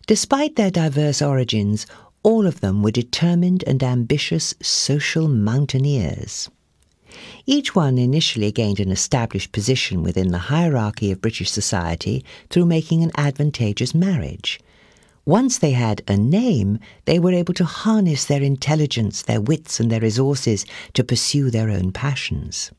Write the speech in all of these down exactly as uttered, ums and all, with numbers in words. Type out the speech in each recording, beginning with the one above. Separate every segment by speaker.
Speaker 1: Despite their diverse origins, all of them were determined and ambitious social mountaineers. Each one initially gained an established position within the hierarchy of British society through making an advantageous marriage. Once they had a name, they were able to harness their intelligence, their wits and their resources to pursue their own passions.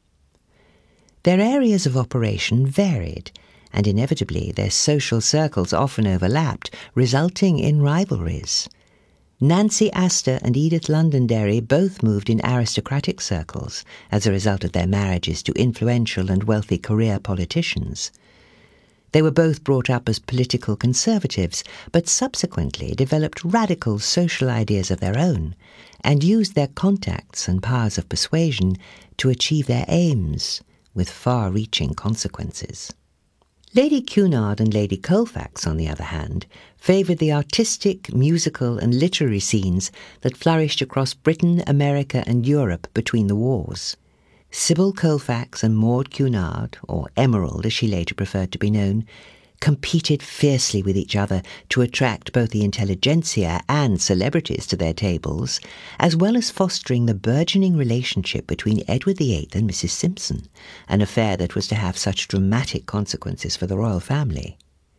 Speaker 1: Their areas of operation varied, and inevitably their social circles often overlapped, resulting in rivalries. Nancy Astor and Edith Londonderry both moved in aristocratic circles as a result of their marriages to influential and wealthy career politicians. They were both brought up as political conservatives, but subsequently developed radical social ideas of their own and used their contacts and powers of persuasion to achieve their aims with far-reaching consequences. Lady Cunard and Lady Colfax, on the other hand, favoured the artistic, musical and literary scenes that flourished across Britain, America and Europe between the wars. Sybil Colfax and Maud Cunard, or Emerald as she later preferred to be known, competed fiercely with each other to attract both the intelligentsia and celebrities to their tables, as well as fostering the burgeoning relationship between Edward the Eighth and Missus Simpson, an affair that was to have such dramatic consequences for the royal family.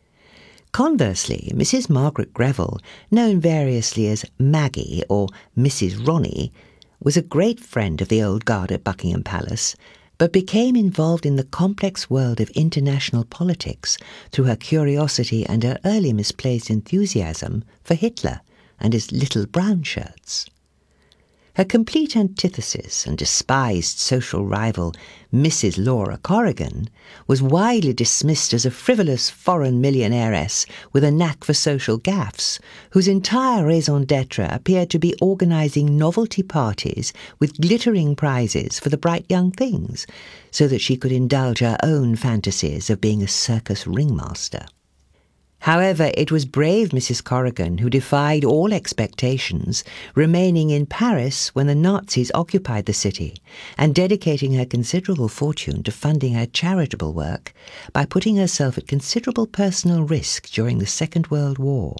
Speaker 1: Conversely, Missus Margaret Greville, known variously as Maggie or Missus Ronnie, was a great friend of the old guard at Buckingham Palace, but became involved in the complex world of international politics through her curiosity and her early misplaced enthusiasm for Hitler and his little brown shirts. Her complete antithesis and despised social rival, Missus Laura Corrigan, was widely dismissed as a frivolous foreign millionairess with a knack for social gaffes, whose entire raison d'etre appeared to be organising novelty parties with glittering prizes for the bright young things, so that she could indulge her own fantasies of being a circus ringmaster. However, it was brave Missus Corrigan who defied all expectations, remaining in Paris when the Nazis occupied the city, and dedicating her considerable fortune to funding her charitable work by putting herself at considerable personal risk during the Second World War.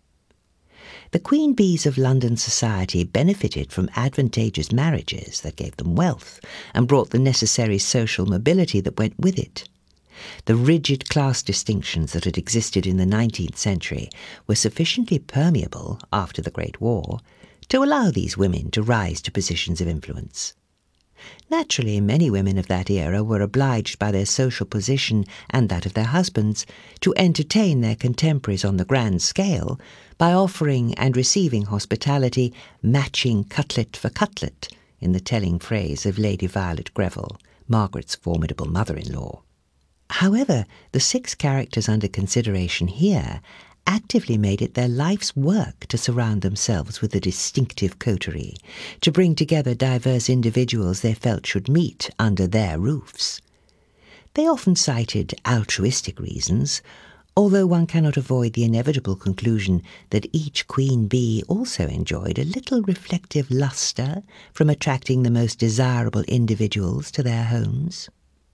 Speaker 1: The Queen Bees of London society benefited from advantageous marriages that gave them wealth and brought the necessary social mobility that went with it. The rigid class distinctions that had existed in the nineteenth century were sufficiently permeable after the Great War to allow these women to rise to positions of influence. Naturally, many women of that era were obliged by their social position and that of their husbands to entertain their contemporaries on the grand scale by offering and receiving hospitality matching cutlet for cutlet, in the telling phrase of Lady Violet Greville, Margaret's formidable mother-in-law. However, the six characters under consideration here actively made it their life's work to surround themselves with a distinctive coterie, to bring together diverse individuals they felt should meet under their roofs. They often cited altruistic reasons, although one cannot avoid the inevitable conclusion that each queen bee also enjoyed a little reflective lustre from attracting the most desirable individuals to their homes.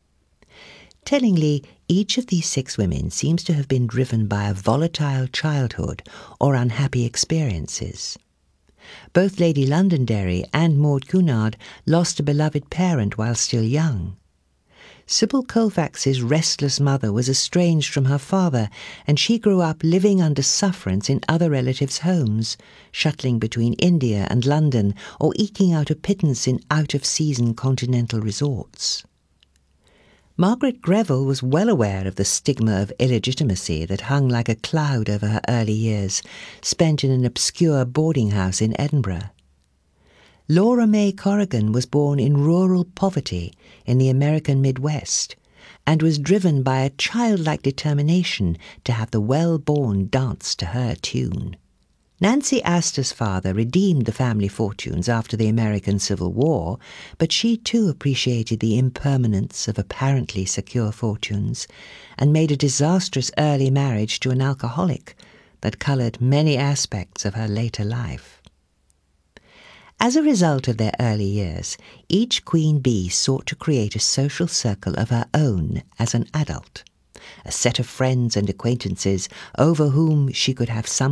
Speaker 1: Tellingly, each of these six women seems to have been driven by a volatile childhood or unhappy experiences. Both Lady Londonderry and Maud Cunard lost a beloved parent while still young. Sybil Colfax's restless mother was estranged from her father, and she grew up living under sufferance in other relatives' homes, shuttling between India and London or eking out a pittance in out-of-season continental resorts. Margaret Greville was well aware of the stigma of illegitimacy that hung like a cloud over her early years, spent in an obscure boarding house in Edinburgh. Laura May Corrigan was born in rural poverty in the American Midwest and was driven by a childlike determination to have the well-born dance to her tune. Nancy Astor's father redeemed the family fortunes after the American Civil War, but she too appreciated the impermanence of apparently secure fortunes and made a disastrous early marriage to an alcoholic that coloured many aspects of her later life. As a result of their early years, each queen bee sought to create a social circle of her own as an adult, a set of friends and acquaintances over whom she could have some